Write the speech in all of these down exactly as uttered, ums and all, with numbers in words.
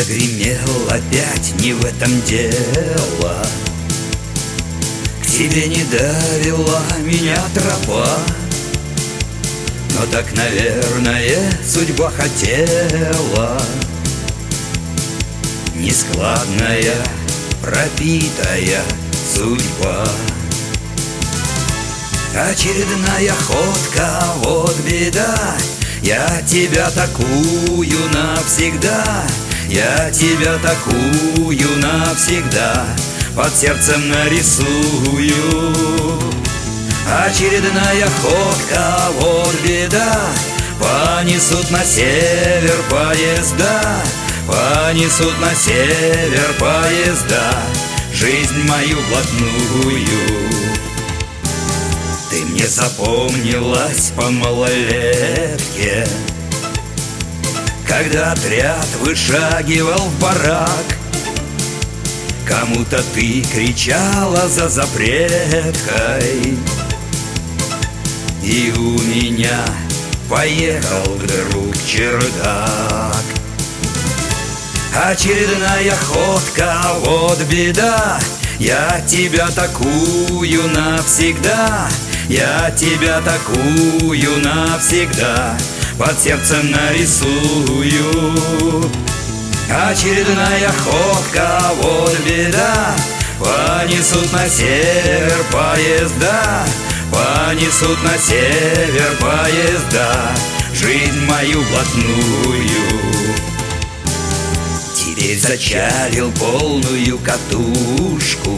Загремел опять, не в этом дело. К тебе не довела меня тропа, но так, наверное, судьба хотела. Нескладная, пропитая судьба. Очередная ходка, вот беда. Я тебя такую навсегда, я тебя такую навсегда под сердцем нарисую. Очередная ходка, вот беда. Понесут на север поезда, понесут на север поезда жизнь мою блатную. Ты мне запомнилась по малолетке, когда отряд вышагивал в барак. Кому-то ты кричала за запреткой, и у меня поехал вдруг чердак. Очередная ходка, вот беда. Я тебя такую навсегда, я тебя такую навсегда под сердцем нарисую. Очередная ходка, вот беда. Понесут на север поезда, понесут на север поезда жизнь мою блатную. Теперь зачалил полную катушку,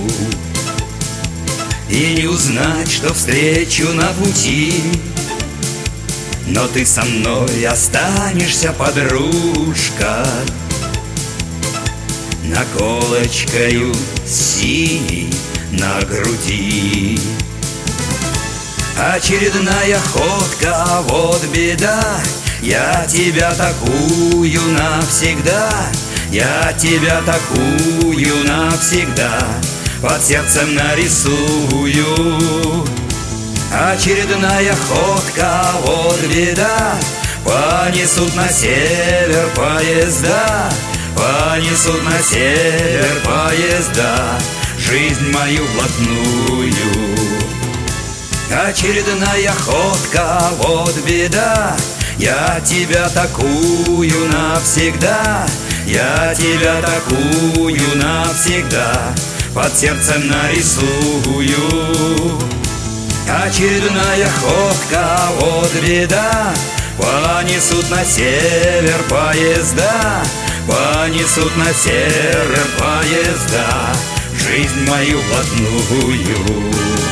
и не узнать, что встречу на пути. Но ты со мной останешься, подружка, наколочкою синей на груди. Очередная ходка, вот беда. Я тебя такую навсегда, я тебя такую навсегда под сердцем нарисую. Очередная ходка, вот беда. Понесут на север поезда, понесут на север поезда жизнь мою блатную. Очередная ходка, вот беда. Я тебя такую навсегда, я тебя такую навсегда под сердцем нарисую. Очередная ходка, вот беда. Понесут на север поезда, понесут на север поезда жизнь мою блатную.